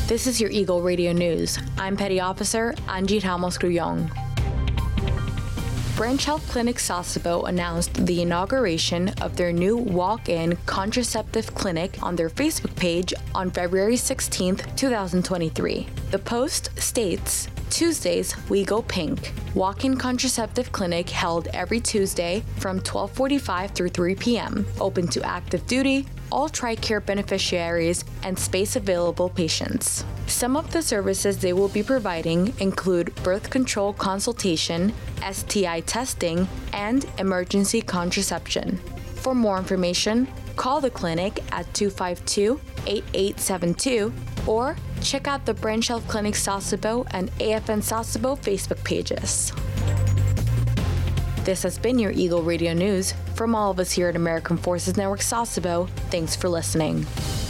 This is your Eagle Radio News. I'm Petty Officer Angie Ramos-Grullon. Branch Health Clinic Sasebo announced the inauguration of their new walk-in contraceptive clinic on their Facebook page on February 16, 2023. The post states, Tuesdays, we go pink. Walk-in contraceptive clinic held every Tuesday from 12:45 through 3 p.m. Open to active duty, all TRICARE beneficiaries, and space-available patients. Some of the services they will be providing include birth control consultation, STI testing, and emergency contraception. For more information, call the clinic at 252-8872 or check out the Branch Health Clinic Sasebo and AFN Sasebo Facebook pages. This has been your Eagle Radio News. From all of us here at American Forces Network Sasebo, thanks for listening.